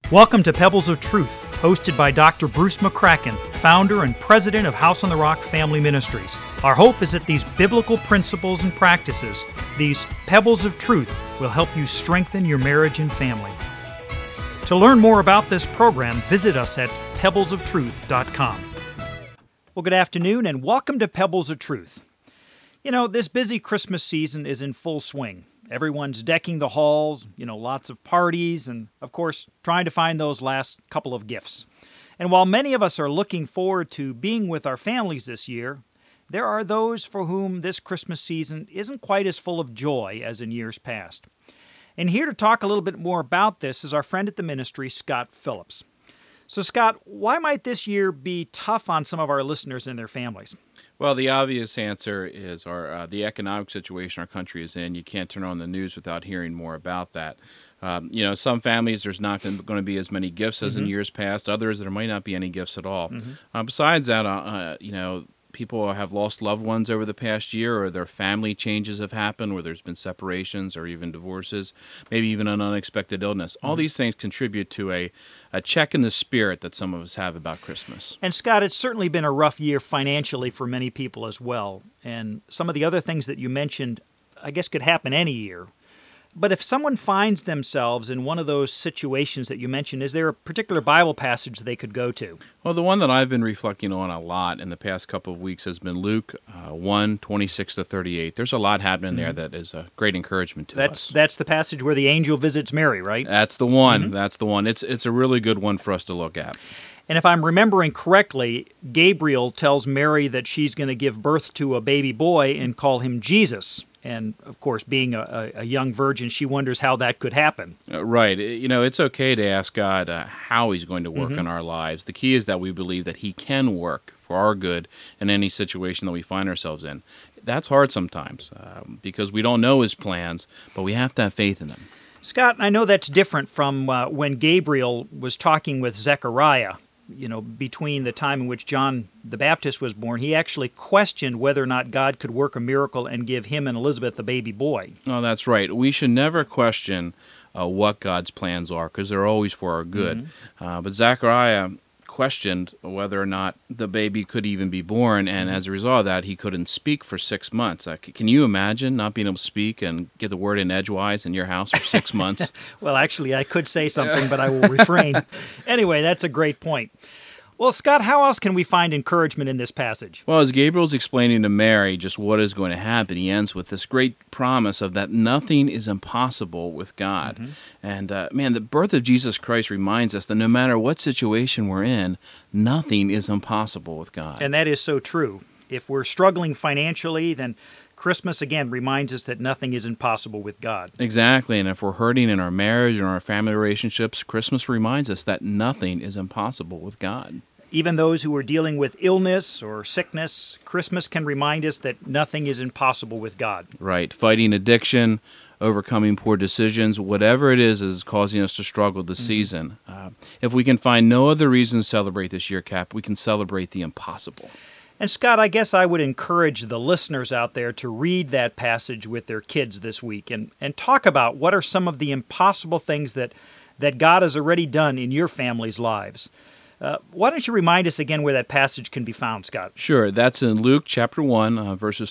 Welcome to Pebbles of Truth, hosted by Dr. Bruce McCracken, founder and president of House on the Rock Family Ministries. Our hope is that these biblical principles and practices, these pebbles of truth, will help you strengthen your marriage and family. To learn more about this program, visit us at pebblesoftruth.com. Well, good afternoon and welcome to Pebbles of Truth. You know, this busy Christmas season is in full swing. Everyone's decking the halls, lots of parties, and of course, trying to find those last couple of gifts. And while many of us are looking forward to being with our families this year, there are those for whom this Christmas season isn't quite as full of joy as in years past. And here to talk a little bit more about this is our friend at the ministry, Scott Phillips. So Scott, why might this year be tough on some of our listeners and their families? Well, the obvious answer is the economic situation our country is in. You can't turn on the news without hearing more about that. Some families, there's not going to be as many gifts as in years past. Others, there might not be any gifts at all. Besides that, people have lost loved ones over the past year, or their family changes have happened, where there's been separations or even divorces, maybe even an unexpected illness. All these things contribute to a check in the spirit that some of us have about Christmas. And Scott, it's certainly been a rough year financially for many people as well. And some of the other things that you mentioned, I guess, could happen any year. But if someone finds themselves in one of those situations that you mentioned, is there a particular Bible passage they could go to? Well, the one that I've been reflecting on a lot in the past couple of weeks has been Luke 1:26-38. There's a lot happening there that is a great encouragement to us. That's the passage where the angel visits Mary, right? That's the one. That's the one. It's a really good one for us to look at. And if I'm remembering correctly, Gabriel tells Mary that she's going to give birth to a baby boy and call him Jesus. And, of course, being a young virgin, she wonders how that could happen. Right. It's okay to ask God how He's going to work in our lives. The key is that we believe that He can work for our good in any situation that we find ourselves in. That's hard sometimes because we don't know His plans, but we have to have faith in them. Scott, I know that's different from when Gabriel was talking with Zechariah. Between the time in which John the Baptist was born, he actually questioned whether or not God could work a miracle and give him and Elizabeth a baby boy. Oh, that's right. We should never question what God's plans are, because they're always for our good. But Zechariah questioned whether or not the baby could even be born, and as a result of that, he couldn't speak for 6 months. Can you imagine not being able to speak and get the word in edgewise in your house for 6 months? Well, actually, I could say something, but I will refrain. Anyway, that's a great point. Well, Scott, how else can we find encouragement in this passage? Well, as Gabriel's explaining to Mary just what is going to happen, he ends with this great promise of that nothing is impossible with God. And, the birth of Jesus Christ reminds us that no matter what situation we're in, nothing is impossible with God. And that is so true. If we're struggling financially, then Christmas, again, reminds us that nothing is impossible with God. Exactly, and if we're hurting in our marriage or our family relationships, Christmas reminds us that nothing is impossible with God. Even those who are dealing with illness or sickness, Christmas can remind us that nothing is impossible with God. Right, fighting addiction, overcoming poor decisions, whatever it is causing us to struggle this season. If we can find no other reason to celebrate this year, Cap, we can celebrate the impossible. And Scott, I guess I would encourage the listeners out there to read that passage with their kids this week and talk about what are some of the impossible things that God has already done in your family's lives. Why don't you remind us again where that passage can be found, Scott? Sure. That's in Luke chapter 1, verses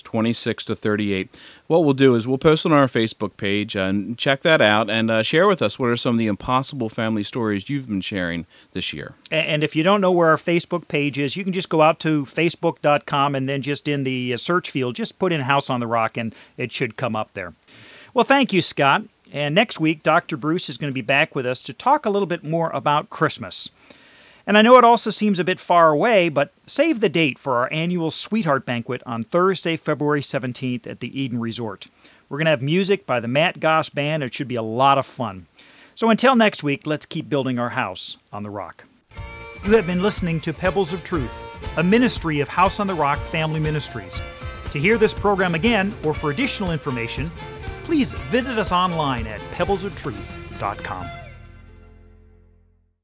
26-38. What we'll do is we'll post on our Facebook page and check that out and share with us what are some of the impossible family stories you've been sharing this year. And if you don't know where our Facebook page is, you can just go out to facebook.com and then just in the search field, just put in House on the Rock and it should come up there. Well, thank you, Scott. And next week, Dr. Bruce is going to be back with us to talk a little bit more about Christmas. And I know it also seems a bit far away, but save the date for our annual Sweetheart Banquet on Thursday, February 17th at the Eden Resort. We're going to have music by the Matt Goss Band. It should be a lot of fun. So until next week, let's keep building our house on the rock. You have been listening to Pebbles of Truth, a ministry of House on the Rock Family Ministries. To hear this program again or for additional information, please visit us online at pebblesoftruth.com.